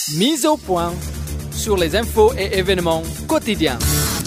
Mise au point sur les infos et événements quotidiens.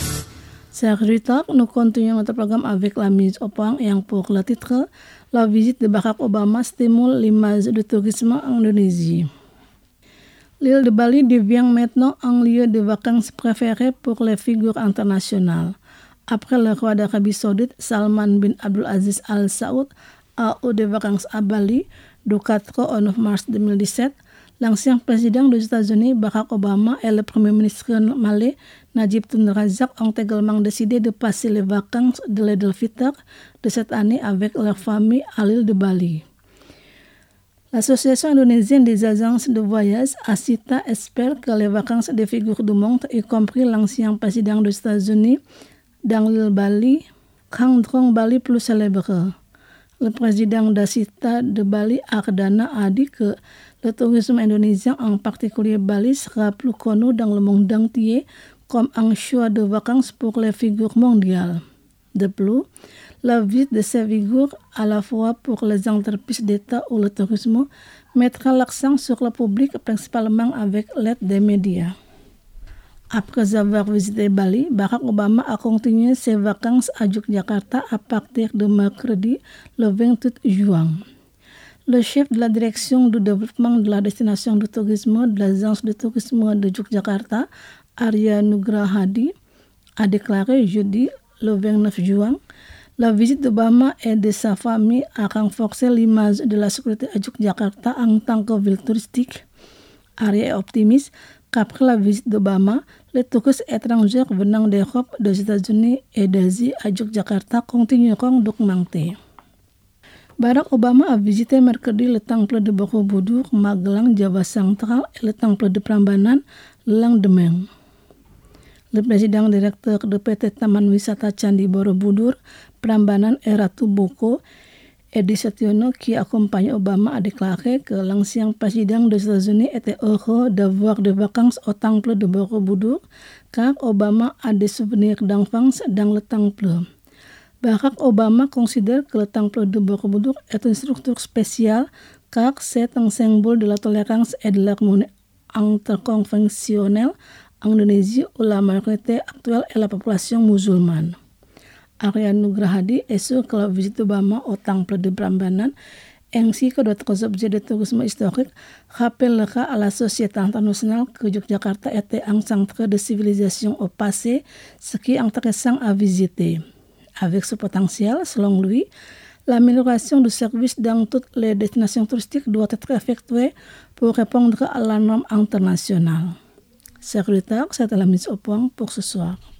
Chers auditeurs, nous continuons notre programme avec la mise au point et pour le titre, la visite de Barack Obama stimule l'image du tourisme en Indonésie. L'île de Bali devient maintenant un lieu de vacances préféré pour les figures internationales. Après le roi d'Arabie Saoudite, Salman bin Abdulaziz Al Saoud, a eu des vacances à Bali du 4 au 9 mars 2017. L'ancien président des États-Unis, Barack Obama, et le premier ministre malais, Najib Tun Razak, ont également décidé de passer les vacances de l'Eid al-Fitr de cette année avec leur famille à l'île de Bali. L'Association indonésienne des agences de voyage, ASITA, espère que les vacances des figures du monde, y compris l'ancien président des États-Unis, dans l'île Bali, rendront Bali plus célèbre. Le président d'ASITA de Bali, Ardana, a dit que le tourisme indonésien, en particulier Bali, sera plus connu dans le monde entier comme un choix de vacances pour les figures mondiales. De plus, la visite de ces figures, à la fois pour les entreprises d'État ou le tourisme, mettra l'accent sur le public, principalement avec l'aide des médias. Après avoir visité Bali, Barack Obama a continué ses vacances à Yogyakarta à partir de mercredi, le 28 juin. Le chef de la direction du développement de la destination du tourisme de l'agence de tourisme de Yogyakarta, Arya Nugrahadi, a déclaré jeudi, le 29 juin, la visite d'Obama et de sa famille a renforcé l'image de la sécurité à Yogyakarta en tant que ville touristique. Arya est optimiste qu'après la visite d'Obama, les touristes étrangers venant d'Europe, des États-Unis et d'Asie à Yogyakarta continueront d'augmenter. Barack Obama a visité mercredi le temple de Borobudur, Magelang, Java Central et le temple de Prambanan le lendemain. Le président directeur de PT Taman Wisata Candi Borobudur, Prambanan et Ratu Boko, Edi Setiono, qui accompagne Obama, a déclaré que l'ancien président des États-Unis était heureux d'avoir des vacances au temple de Borobudur, car Obama a des souvenirs d'enfance dans le temple. Barack Obama considère que le temple de Borobudur est une structure spéciale, car c'est un symbole de la tolérance et de l'harmonie interconfessionnelle en Indonésie, où la majorité actuelle est la population musulmane. Arya Nugrahadi est sûr que la visite d'Obama au temple de Prambanan ainsi que d'autres objets de tourisme historique rappellera à la société internationale que Yogyakarta était un centre de civilisation au passé, ce qui est intéressant à visiter. Avec ce potentiel, selon lui, l'amélioration du service dans toutes les destinations touristiques doit être effectuée pour répondre à la norme internationale. Chers auditeurs, c'était la mise au point pour ce soir.